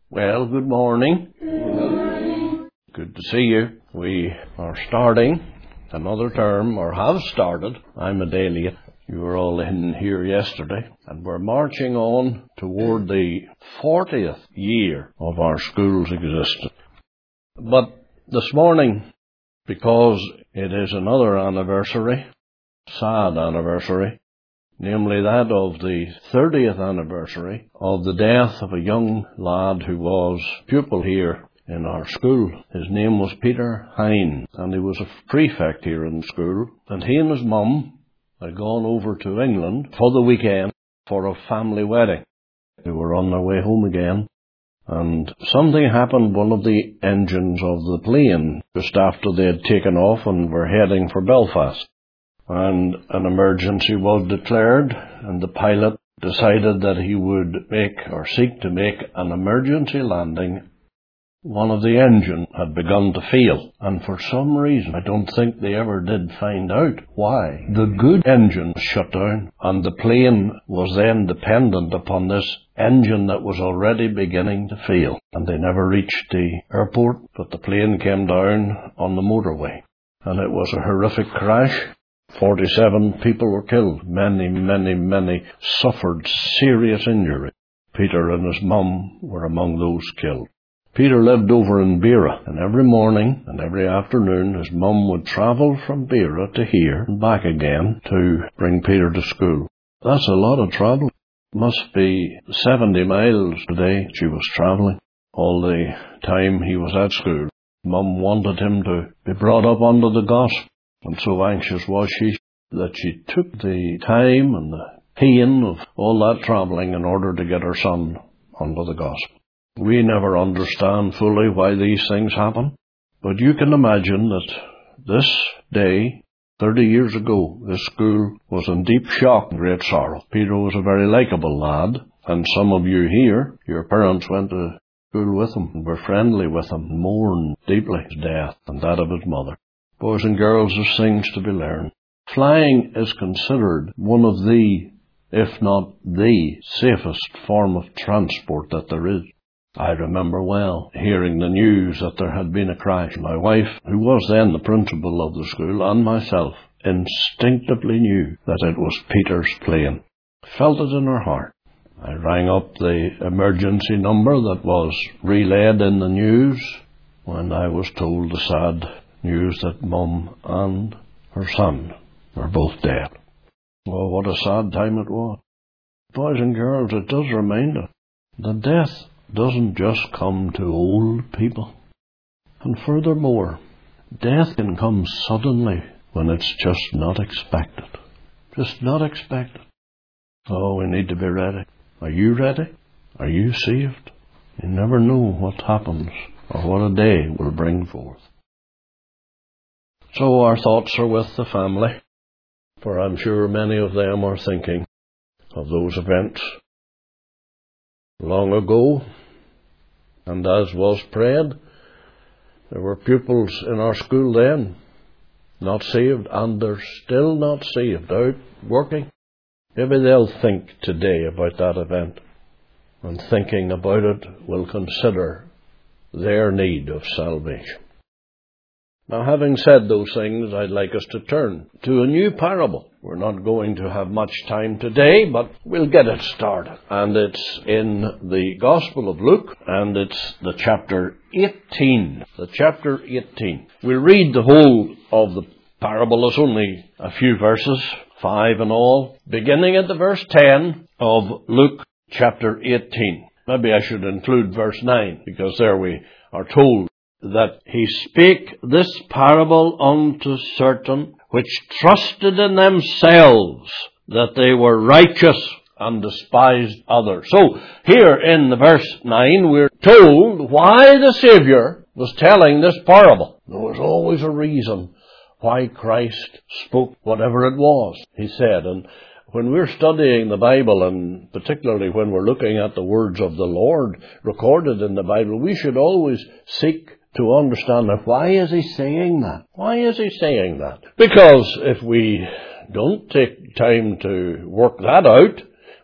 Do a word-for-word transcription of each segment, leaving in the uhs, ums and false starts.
Well, good morning. Good morning. Good to see you. We are starting another term, or have started. I'm a day late. You were all in here yesterday. And we're marching on toward the fortieth year of our school's existence. But this morning, because it is another anniversary, sad anniversary, namely that of the thirtieth anniversary of the death of a young lad who was pupil here in our school. His name was Peter Hine, and he was a prefect here in the school. And he and his mum had gone over to England for the weekend for a family wedding. They were on their way home again, and something happened. One of the engines of the plane, just after they had taken off and were heading for Belfast, and an emergency was declared, and the pilot decided that he would make or seek to make an emergency landing. One of the engines had begun to fail, and for some reason, I don't think they ever did find out why, the good engine was shut down, and the plane was then dependent upon this engine that was already beginning to fail. And they never reached the airport, but the plane came down on the motorway, and it was a horrific crash. Forty-seven people were killed. Many, many, many suffered serious injury. Peter and his mum were among those killed. Peter lived over in Beera, and every morning and every afternoon his mum would travel from Beera to here and back again to bring Peter to school. That's a lot of travel. Must be seventy miles a day she was travelling all the time he was at school. Mum wanted him to be brought up under the gospel. And so anxious was she that she took the time and the pain of all that travelling in order to get her son under the gospel. We never understand fully why these things happen, but you can imagine that this day, thirty years ago, this school was in deep shock and great sorrow. Peter was a very likeable lad, and some of you here, your parents went to school with him and were friendly with him, and mourned deeply his death and that of his mother. Boys and girls, there's things to be learned. Flying is considered one of the, if not the, safest form of transport that there is. I remember well hearing the news that there had been a crash. My wife, who was then the principal of the school, and myself, instinctively knew that it was Peter's plane. Felt it in her heart. I rang up the emergency number that was relayed in the news when I was told the sad news that Mum and her son were both dead. Oh, what a sad time it was. Boys and girls, it does remind us that death doesn't just come to old people. And furthermore, death can come suddenly when it's just not expected. Just not expected. Oh, we need to be ready. Are you ready? Are you saved? You never know what happens or what a day will bring forth. So our thoughts are with the family, for I'm sure many of them are thinking of those events long ago. And as was prayed, there were pupils in our school then not saved, and they're still not saved, out working. Maybe they'll think today about that event, and thinking about it will consider their need of salvation. Now, having said those things, I'd like us to turn to a new parable. We're not going to have much time today, but we'll get it started. And it's in the Gospel of Luke, and it's the chapter eighteen. The chapter eighteen. We'll read the whole of the parable. It's only a few verses, five in all, beginning at the verse ten of Luke chapter eighteen. Maybe I should include verse nine, because there we are told that he spake this parable unto certain which trusted in themselves that they were righteous and despised others. So here in the verse nine we're told why the Saviour was telling this parable. There was always a reason why Christ spoke whatever it was, he said. And when we're studying the Bible, and particularly when we're looking at the words of the Lord recorded in the Bible, we should always seek to understand that. Why is he saying that? Why is he saying that? Because if we don't take time to work that out,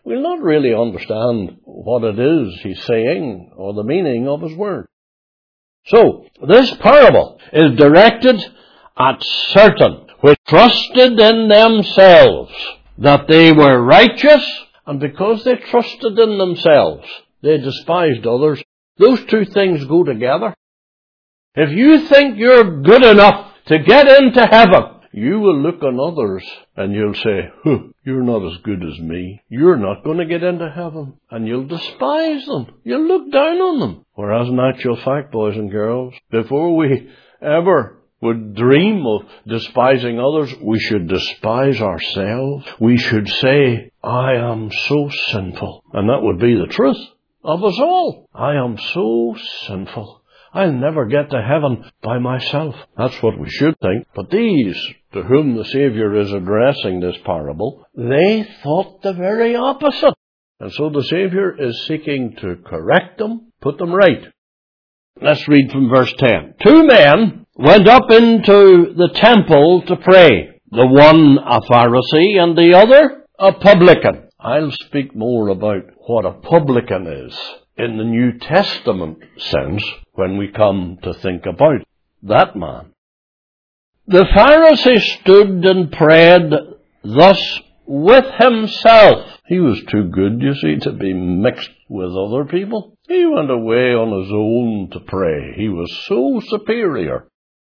we'll not really understand what it is he's saying or the meaning of his word. So, this parable is directed at certain which trusted in themselves that they were righteous, and because they trusted in themselves, they despised others. Those two things go together. If you think you're good enough to get into heaven, you will look on others and you'll say, huh, you're not as good as me. You're not going to get into heaven. And you'll despise them. You'll look down on them. Whereas in actual fact, boys and girls, before we ever would dream of despising others, we should despise ourselves. We should say, I am so sinful. And that would be the truth of us all. I am so sinful. I'll never get to heaven by myself. That's what we should think. But these, to whom the Saviour is addressing this parable, they thought the very opposite. And so the Saviour is seeking to correct them, put them right. Let's read from verse ten. Two men went up into the temple to pray, the one a Pharisee and the other a publican. I'll speak more about what a publican is in the New Testament sense when we come to think about that man. The Pharisee stood and prayed thus with himself. He was too good, you see, to be mixed with other people. He went away on his own to pray. He was so superior.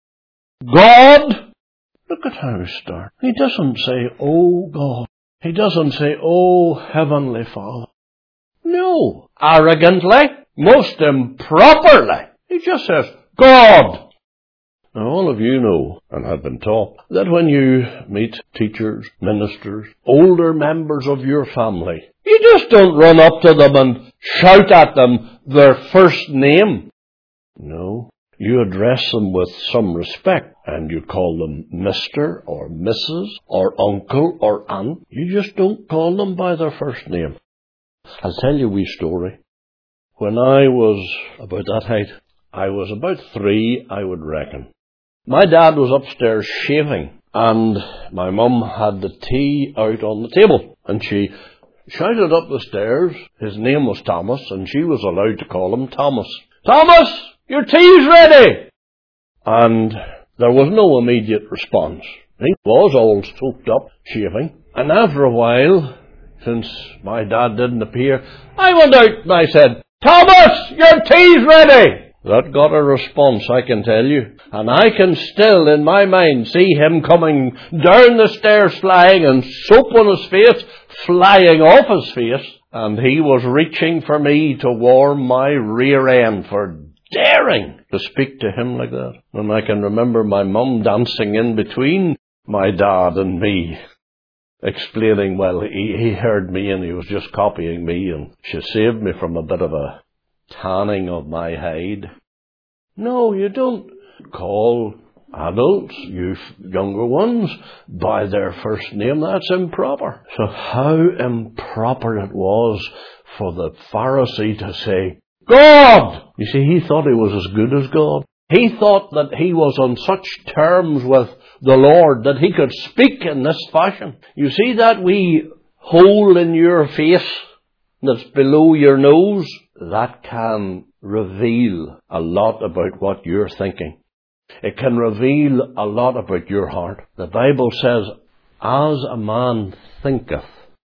God, look at how he starts. He doesn't say, oh God. He doesn't say, oh Heavenly Father. No, arrogantly, most improperly. He just says, God. Now all of you know, and have been taught, that when you meet teachers, ministers, older members of your family, you just don't run up to them and shout at them their first name. No, you address them with some respect, and you call them Mister or Missus or Uncle or Aunt. You just don't call them by their first name. I'll tell you a wee story. When I was about that height, I was about three, I would reckon. My dad was upstairs shaving, and my mum had the tea out on the table, and she shouted up the stairs. His name was Thomas, and she was allowed to call him Thomas. Thomas, your tea's ready! And there was no immediate response. He was all soaked up, shaving, and after a while, since my dad didn't appear, I went out and I said, Thomas, your tea's ready! That got a response, I can tell you. And I can still, in my mind, see him coming down the stairs flying and soap on his face, flying off his face. And he was reaching for me to warm my rear end for daring to speak to him like that. And I can remember my mum dancing in between my dad and me, explaining, well, he, he heard me and he was just copying me, and she saved me from a bit of a tanning of my hide. No, you don't call adults, you younger ones, by their first name. That's improper. So how improper it was for the Pharisee to say, God! You see, he thought he was as good as God. He thought that he was on such terms with the Lord that he could speak in this fashion. You see that wee hole in your face that's below your nose? That can reveal a lot about what you're thinking. It can reveal a lot about your heart. The Bible says, as a man thinketh,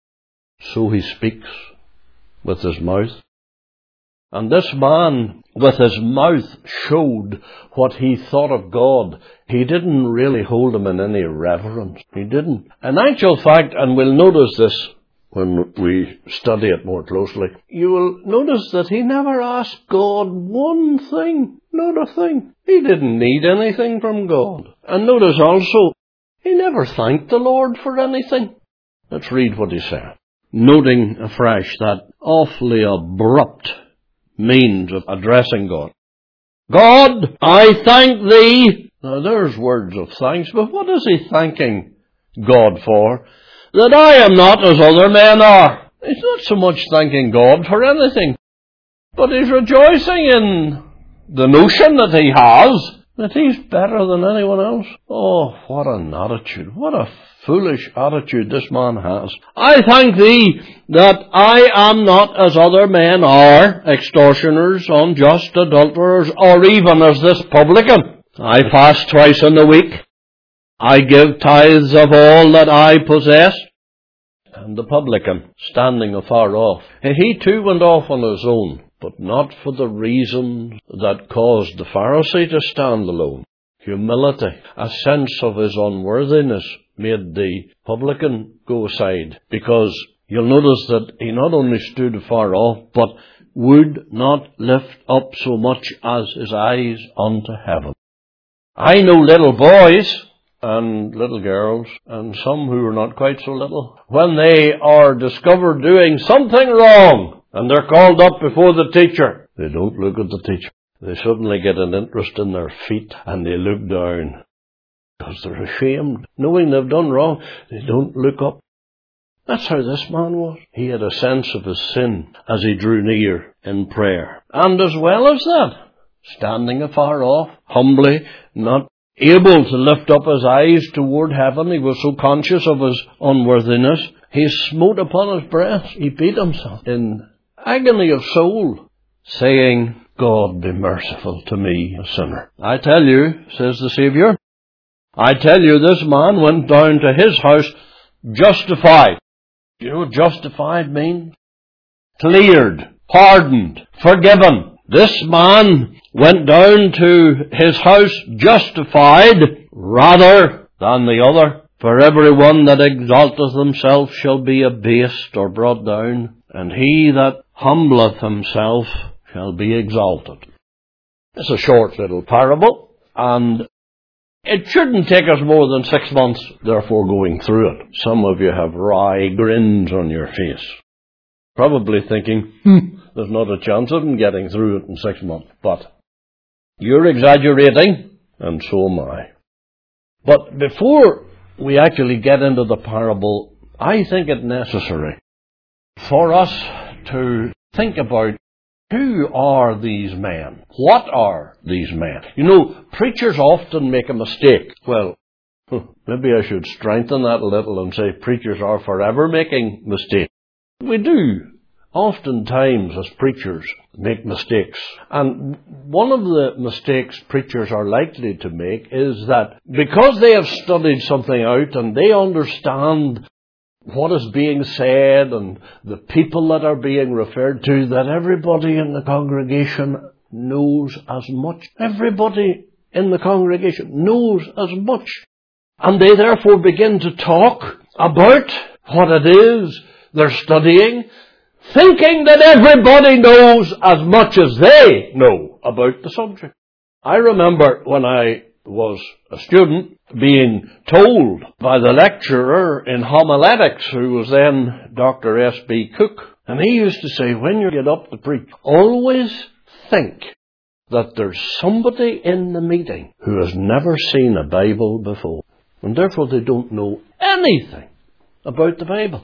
so he speaks with his mouth. And this man, with his mouth, showed what he thought of God. He didn't really hold him in any reverence. He didn't. In actual fact, and we'll notice this when we study it more closely, you will notice that he never asked God one thing. Not a thing. He didn't need anything from God. And notice also, he never thanked the Lord for anything. Let's read what he said, noting afresh that awfully abrupt means of addressing God. God, I thank thee. Now there's words of thanks, but what is he thanking God for? That I am not as other men are. He's not so much thanking God for anything, but he's rejoicing in the notion that he has That he's better than anyone else? Oh, what an attitude. What a foolish attitude this man has. I thank thee that I am not as other men are, extortioners, unjust, adulterers, or even as this publican. I fast twice in the week. I give tithes of all that I possess. And the publican, standing afar off, he too went off on his own, but not for the reason that caused the Pharisee to stand alone. Humility, a sense of his unworthiness, made the publican go aside, because you'll notice that he not only stood afar off, but would not lift up so much as his eyes unto heaven. I know little boys and little girls, and some who are not quite so little, when they are discovered doing something wrong, and they're called up before the teacher, they don't look at the teacher. They suddenly get an interest in their feet, and they look down, because they're ashamed. Knowing they've done wrong, they don't look up. That's how this man was. He had a sense of his sin as he drew near in prayer. And as well as that, standing afar off, humbly, not able to lift up his eyes toward heaven, he was so conscious of his unworthiness, he smote upon his breast. He beat himself in agony of soul, saying, God be merciful to me, a sinner. I tell you, says the Saviour, I tell you, this man went down to his house justified. Do you know what justified means? Cleared, pardoned, forgiven. This man went down to his house justified rather than the other. For everyone that exalteth himself shall be abased or brought down, and he that humbleth himself shall be exalted. It's a short little parable, and it shouldn't take us more than six months, therefore, going through it. Some of you have wry grins on your face, probably thinking, hmm, there's not a chance of them getting through it in six months. But you're exaggerating, and so am I. But before we actually get into the parable, I think it necessary for us to think about, who are these men? What are these men? You know, preachers often make a mistake. Well, maybe I should strengthen that a little and say preachers are forever making mistakes. We do. Oftentimes, as preachers, make mistakes. And one of the mistakes preachers are likely to make is that because they have studied something out and they understand what is being said and the people that are being referred to, that everybody in the congregation knows as much. Everybody in the congregation knows as much. And they therefore begin to talk about what it is they're studying, thinking that everybody knows as much as they know about the subject. I remember when I was a student being told by the lecturer in homiletics, who was then Doctor S B Cook, and he used to say, when you get up to preach, always think that there's somebody in the meeting who has never seen a Bible before, and therefore they don't know anything about the Bible.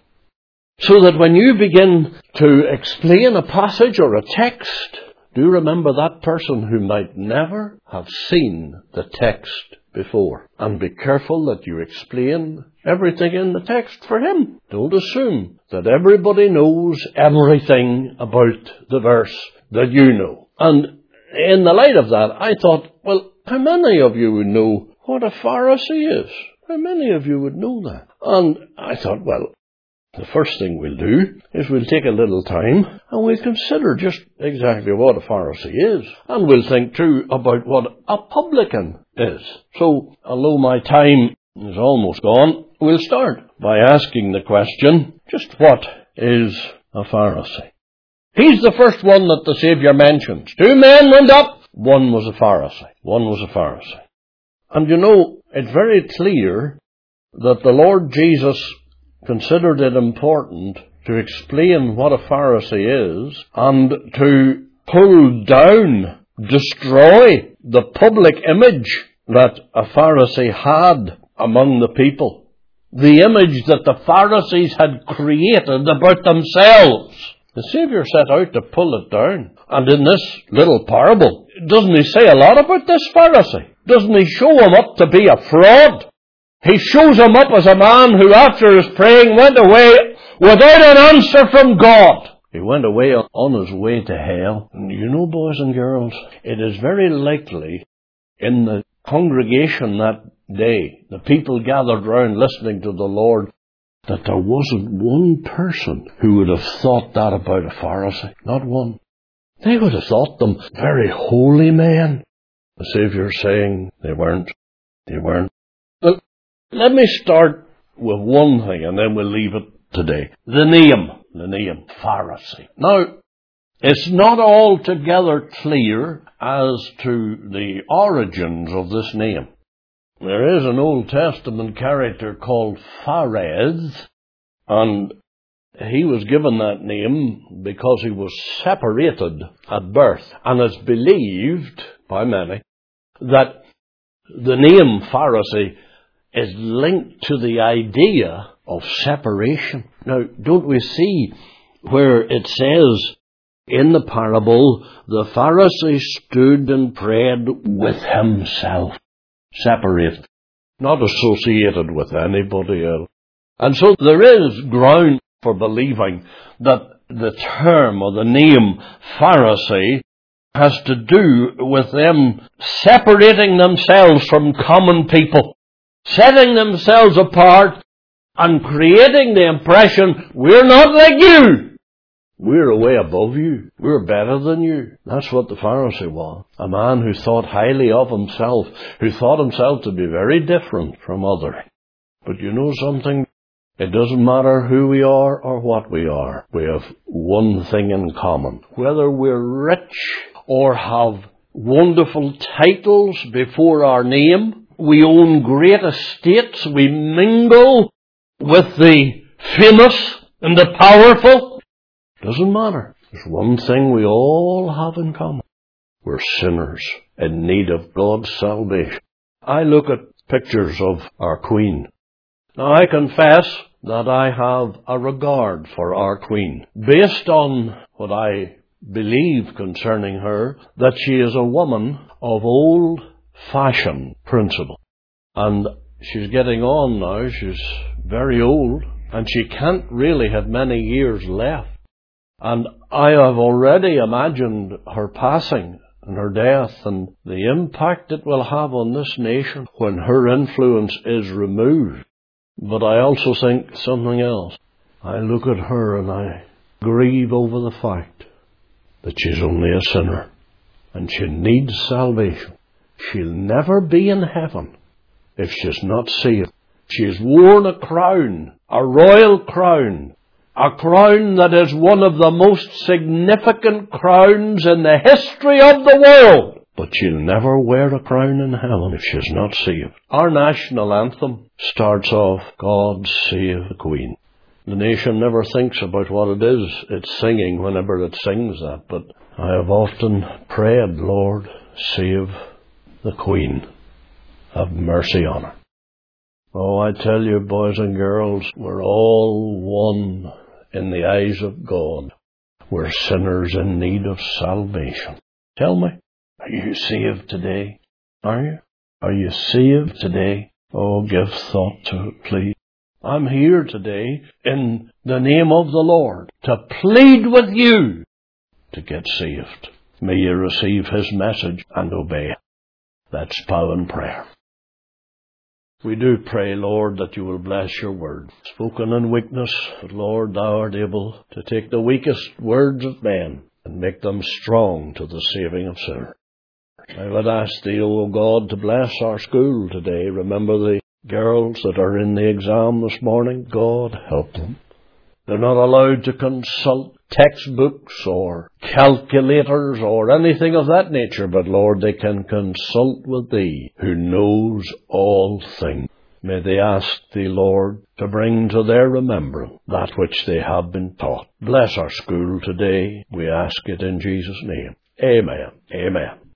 So that when you begin to explain a passage or a text, do remember that person who might never have seen the text before. And be careful that you explain everything in the text for him. Don't assume that everybody knows everything about the verse that you know. And in the light of that, I thought, well, how many of you would know what a Pharisee is? How many of you would know that? And I thought, well, the first thing we'll do is we'll take a little time and we'll consider just exactly what a Pharisee is. And we'll think too about what a publican is. So, although my time is almost gone, we'll start by asking the question, just what is a Pharisee? He's the first one that the Saviour mentions. Two men went up. One was a Pharisee. One was a Pharisee. And you know, it's very clear that the Lord Jesus considered it important to explain what a Pharisee is and to pull down, destroy the public image that a Pharisee had among the people. The image that the Pharisees had created about themselves. The Saviour set out to pull it down. And in this little parable, doesn't he say a lot about this Pharisee? Doesn't he show him up to be a fraud? He shows him up as a man who, after his praying, went away without an answer from God. He went away on his way to hell. And you know, boys and girls, it is very likely in the congregation that day, the people gathered round listening to the Lord, that there wasn't one person who would have thought that about a Pharisee. Not one. They would have thought them very holy men. The Saviour's saying they weren't. They weren't. Well, let me start with one thing and then we'll leave it today. The name. The name Pharisee. Now, it's not altogether clear as to the origins of this name. There is an Old Testament character called Phares, and he was given that name because he was separated at birth. And it's believed by many that the name Pharisee is linked to the idea of separation. Now, don't we see where it says in the parable, the Pharisee stood and prayed with himself, separated, not associated with anybody else. And so there is ground for believing that the term or the name Pharisee has to do with them separating themselves from common people, setting themselves apart and creating the impression, we're not like you. We're way above you. We're better than you. That's what the Pharisee was. A man who thought highly of himself, who thought himself to be very different from others. But you know something? It doesn't matter who we are or what we are. We have one thing in common. Whether we're rich or have wonderful titles before our name, we own great estates, we mingle with the famous and the powerful. Doesn't matter. There's one thing we all have in common. We're sinners in need of God's salvation. I look at pictures of our Queen. Now I confess that I have a regard for our Queen, based on what I believe concerning her, that she is a woman of old-fashioned principle. And she's getting on now, she's very old, and she can't really have many years left. And I have already imagined her passing and her death and the impact it will have on this nation when her influence is removed. But I also think something else. I look at her and I grieve over the fact that she's only a sinner and she needs salvation. She'll never be in heaven if she's not saved. She's worn a crown, a royal crown, a crown that is one of the most significant crowns in the history of the world. But she'll never wear a crown in heaven if she's not saved. Our national anthem starts off, God save the Queen. The nation never thinks about what it is it's singing whenever it sings that. But I have often prayed, Lord, save the Queen. Have mercy on her. Oh, I tell you, boys and girls, we're all one in the eyes of God. We're sinners in need of salvation. Tell me, are you saved today? Are you? Are you saved today? Oh, give thought to it, please. I'm here today in the name of the Lord to plead with you to get saved. May you receive His message and obey it. Let's bow in prayer. We do pray, Lord, that you will bless your word, spoken in weakness, but Lord, thou art able to take the weakest words of men and make them strong to the saving of sinners. I would ask thee, O God, to bless our school today. Remember the girls that are in the exam this morning. God, help them. They're not allowed to consult textbooks or calculators or anything of that nature, but Lord, they can consult with thee, who knows all things. May they ask thee, Lord, to bring to their remembrance that which they have been taught. Bless our school today. We ask it in Jesus' name. Amen. Amen.